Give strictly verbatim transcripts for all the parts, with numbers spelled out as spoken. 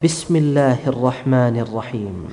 بسم الله الرحمن الرحيم.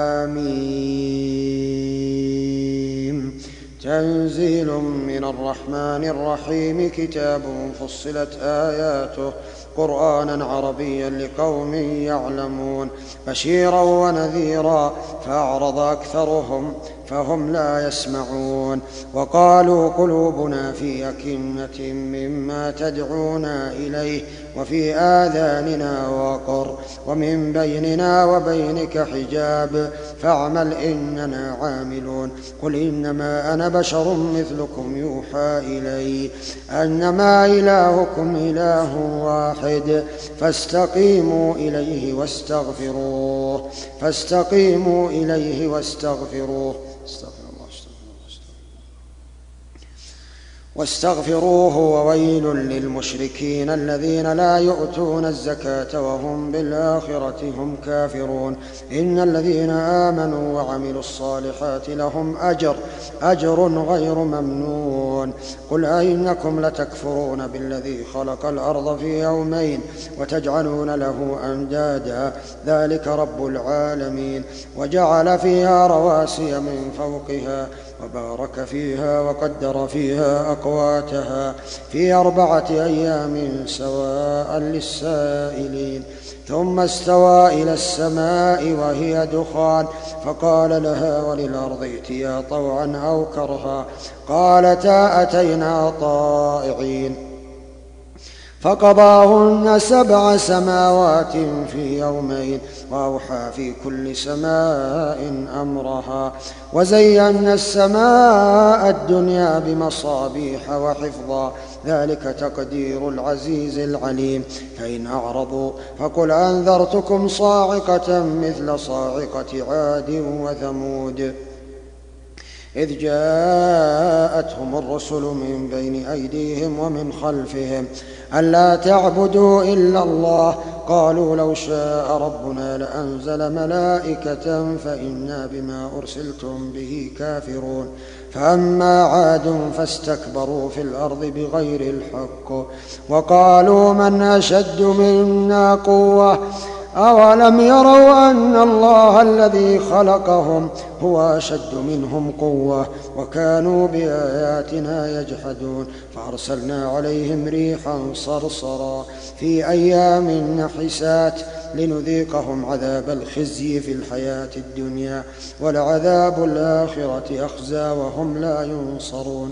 حميم. تنزيل من الرحمن الرحيم. كتاب فصلت آياته قرآنا عربيا لقوم يعلمون بشيرا ونذيرا فأعرض أكثرهم فهم لا يسمعون. وقالوا قلوبنا في أكنة مما تدعونا إليه وفي آذاننا وقر ومن بيننا وبينك حجاب فاعمل إننا عاملون. قل إنما أنا بشر مثلكم يوحى إلي أنما إلهكم إله واحد فاستقيموا إليه واستغفروه فاستقيموا إليه واستغفروه واستغفروه وويل للمشركين الذين لا يؤتون الزكاة وهم بالآخرة هم كافرون. إن الذين آمنوا وعملوا الصالحات لهم أجر أجر غير ممنون. قل أئنكم لتكفرون بالذي خلق الأرض في يومين وتجعلون له أندادا ذلك رب العالمين. وجعل فيها رواسي من فوقها وبارك فيها وقدر فيها أقواتها في أربعة أيام سواء للسائلين. ثم استوى إلى السماء وهي دخان فقال لها وللأرض ائتيا طوعا أو كرها قالتا أتينا طائعين. فقضاهن سبع سماوات في يومين وأوحى في كل سماء أمرها وزينا السماء الدنيا بمصابيح وحفظا ذلك تقدير العزيز العليم. فإن أعرضوا فقل أنذرتكم صاعقة مثل صاعقة عاد وثمود إذ جاءتهم الرسل من بين أيديهم ومن خلفهم ألا تعبدوا إلا الله قالوا لو شاء ربنا لأنزل ملائكة فإنا بما أرسلتم به كافرون. فأما عاد فاستكبروا في الأرض بغير الحق وقالوا من أشد منا قوة أولم يروا أن الله الذي خلقهم هو أشد منهم قوة وكانوا بآياتنا يجحدون. فأرسلنا عليهم ريحا صرصرا في أيام نحسات لنذيقهم عذاب الخزي في الحياة الدنيا ولعذاب الآخرة أخزى وهم لا ينصرون.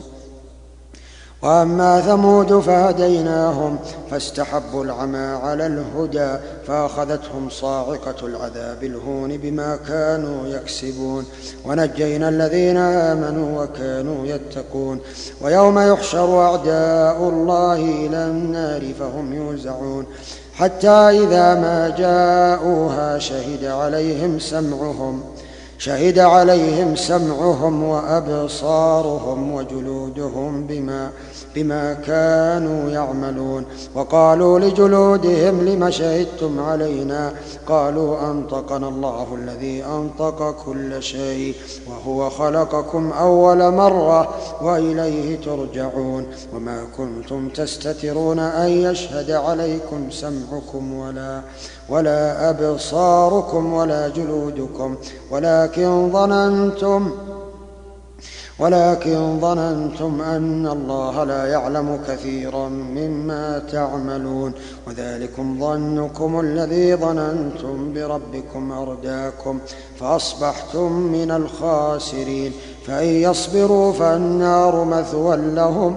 وأما ثمود فهديناهم فاستحبوا العمى على الهدى فأخذتهم صاعقة العذاب الهون بما كانوا يكسبون. ونجينا الذين آمنوا وكانوا يتقون. ويوم يحشر أعداء الله إلى النار فهم يوزعون حتى إذا ما جاءوها شهد عليهم سمعهم شهد عليهم سمعهم وأبصارهم وجلودهم بما, بما كانوا يعملون. وقالوا لجلودهم لم شهدتم علينا قالوا أنطقنا الله الذي أنطق كل شيء وهو خلقكم أول مرة وإليه ترجعون. وما كنتم تستترون أن يشهد عليكم سمعكم ولا ولا أبصاركم ولا جلودكم ولكن ظننتم ولكن ظننتم أن الله لا يعلم كثيرا مما تعملون. وذلكم ظنكم الذي ظننتم بربكم أرداكم فأصبحتم من الخاسرين. فإن يصبروا فالنار مثوى لهم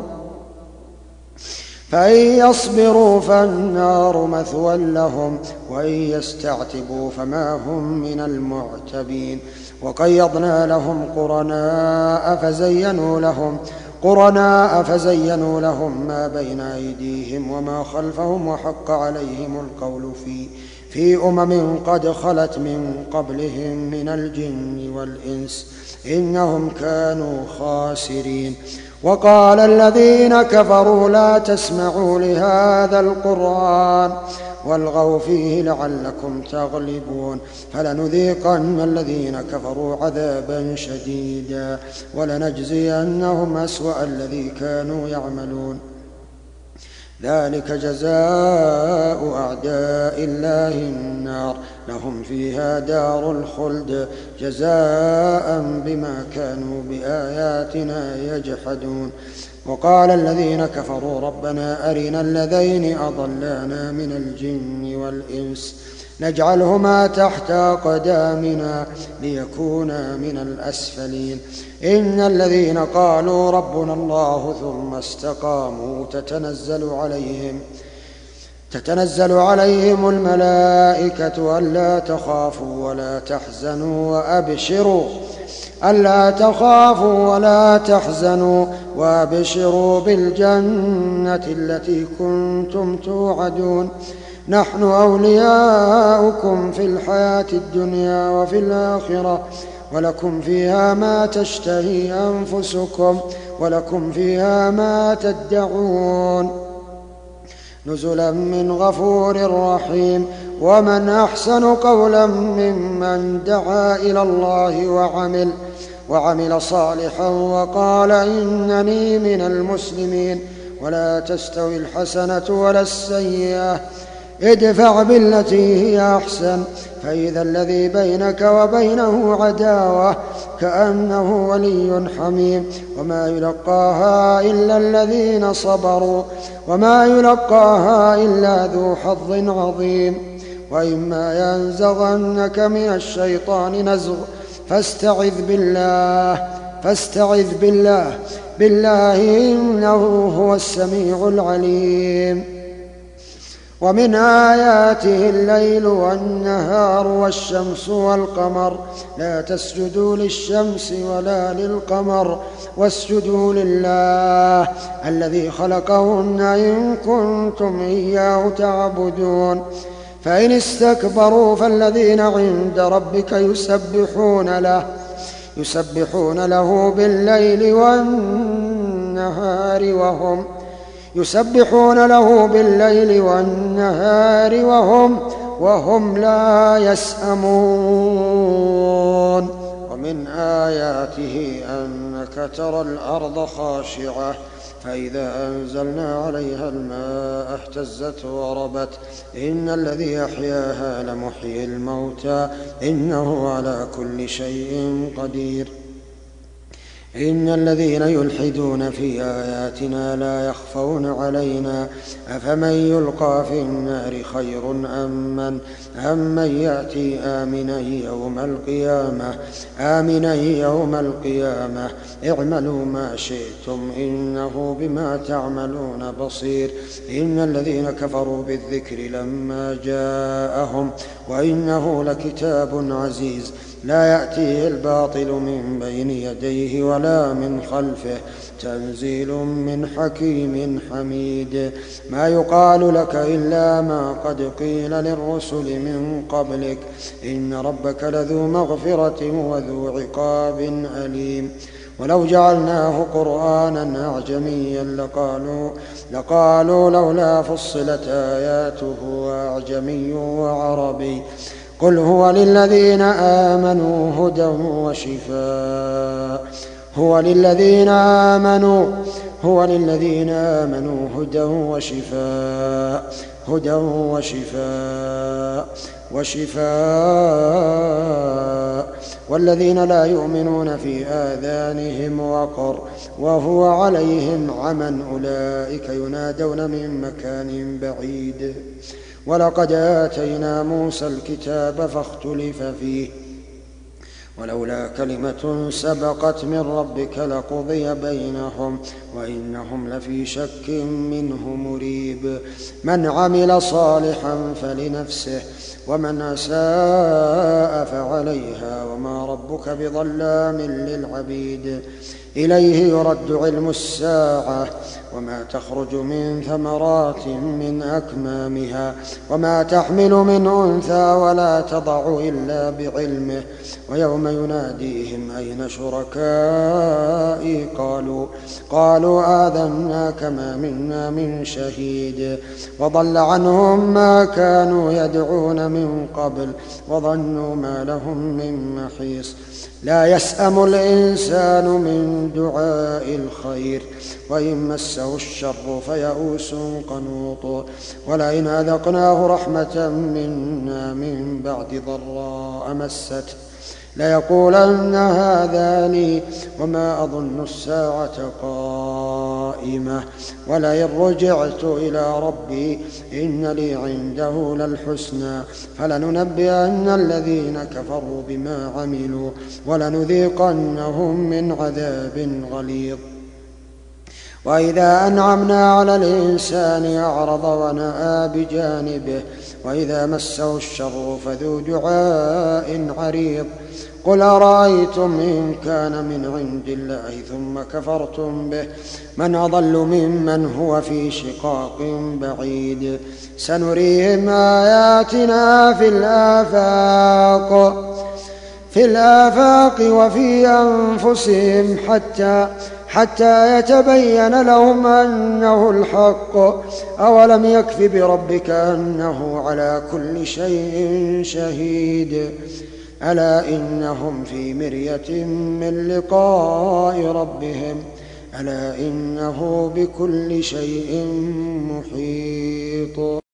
فإن يصبروا فالنار مثوى لهم وإن يستعتبوا فما هم من المعتبين. وقيضنا لهم قرناء فزينوا لهم قرناء فزينوا لهم ما بين أيديهم وما خلفهم وحق عليهم القول في في أمم قد خلت من قبلهم من الجن والإنس إنهم كانوا خاسرين. وقال الذين كفروا لا تسمعوا لهذا القرآن والغوا فيه لعلكم تغلبون. فلنذيقن الذين كفروا عذابا شديدا ولنجزينهم أسوأ الذي كانوا يعملون. ذلك جزاء أعداء الله النار لهم فيها دار الخلد جزاء بما كانوا بآياتنا يجحدون. وقال الذين كفروا ربنا أرنا الذين أضلانا من الجن والإنس نجعلهما تحت أقدامنا ليكونا من الأسفلين. إن الذين قالوا ربنا الله ثم استقاموا تتنزل عليهم تتنزل عليهم الملائكة ألا تخافوا ولا تحزنوا وأبشروا ألا تخافوا ولا تحزنوا وأبشروا بالجنة التي كنتم توعدون نحن أولياؤكم في الحياة الدنيا وفي الآخرة ولكم فيها ما تشتهي أنفسكم ولكم فيها ما تدعون نزلا من غفور رحيم. ومن أحسن قولا ممن دعا إلى الله وعمل وعمل صالحا وقال إنني من المسلمين. ولا تستوي الحسنة ولا السيئة ادفع بالتي هي أحسن فإذا الذي بينك وبينه عداوة كأنه ولي حميم. وما يلقاها إلا الذين صبروا وما يلقاها إلا ذو حظ عظيم. وإما ينزغنك من الشيطان نزغ فاستعذ بالله فاستعذ بالله بالله إنه هو السميع العليم. ومن آياته الليل والنهار والشمس والقمر لا تسجدوا للشمس ولا للقمر واسجدوا لله الذي خلقهن إن كنتم إياه تعبدون. فإن استكبروا فالذين عند ربك يسبحون له يسبحون له بالليل والنهار وهم يسبحون له بالليل والنهار وهم وهم لا يسأمون. ومن آياته أنك ترى الأرض خاشعة فإذا أنزلنا عليها الماء اهتزت وربت إن الذي أحياها لمحيي الموتى إنه على كل شيء قدير. إن الذين يلحدون في آياتنا لا يخفون علينا أفمن يلقى في النار خير أم من, أم من يأتي آمنا يوم القيامة آمنا يوم القيامة اعملوا ما شئتم إنه بما تعملون بصير. إن الذين كفروا بالذكر لما جاءهم وإنه لكتاب عزيز لا يأتيه الباطل من بين يديه ولا من خلفه تنزيل من حكيم حميد. ما يقال لك إلا ما قد قيل للرسل من قبلك إن ربك لذو مغفرة وذو عقاب أليم. ولو جعلناه قرآنا أعجميا لقالوا, لقالوا لولا فصلت آياته أعجمي وعربي قل هو للذين آمنوا هدى وشفاء هو للذين آمنوا هو للذين آمنوا هدى وشفاء هدى وشفاء وشفاء والذين لا يؤمنون في آذانهم وقر وهو عليهم عمى أولئك ينادون من مكان بعيد. ولقد آتينا موسى الكتاب فاختلف فيه ولولا كلمة سبقت من ربك لقضي بينهم وإنهم لفي شك منه مريب. من عمل صالحا فلنفسه ومن أساء فعليها وما ربك بظلام للعبيد. إليه يرد علم الساعة وما تخرج من ثمرات من أكمامها وما تحمل من أنثى ولا تضع إلا بعلمه. ويوم يناديهم أين شركائي قالوا قالوا آذناك ما منا من شهيد. وضل عنهم ما كانوا يدعون من قبل وظنوا ما لهم من محيص. لا يسأم الإنسان من من دعاء الخير، وإن مسه الشر فيئوس قنوط. ولئن أذقناه رحمة منا من بعد ضراء مسته ليقولن هذا لي وما أظن الساعة قائمة ولئن رجعت إلى ربي إن لي عنده للحسنى فلننبئن الذين كفروا بما عملوا ولنذيقنهم من عذاب غليظ. وإذا أنعمنا على الإنسان أعرض ونأى بجانبه وإذا مسه الشر فذو دعاء عريض. قل أرأيتم إن كان من عند الله ثم كفرتم به من أضل ممن هو في شقاق بعيد. سنريهم آياتنا في الآفاق في الآفاق وفي أنفسهم حتى حتى يتبين لهم أنه الحق. أولم يكف بربك أنه على كل شيء شهيد. ألا إنهم في مرية من لقاء ربهم ألا إنه بكل شيء محيط.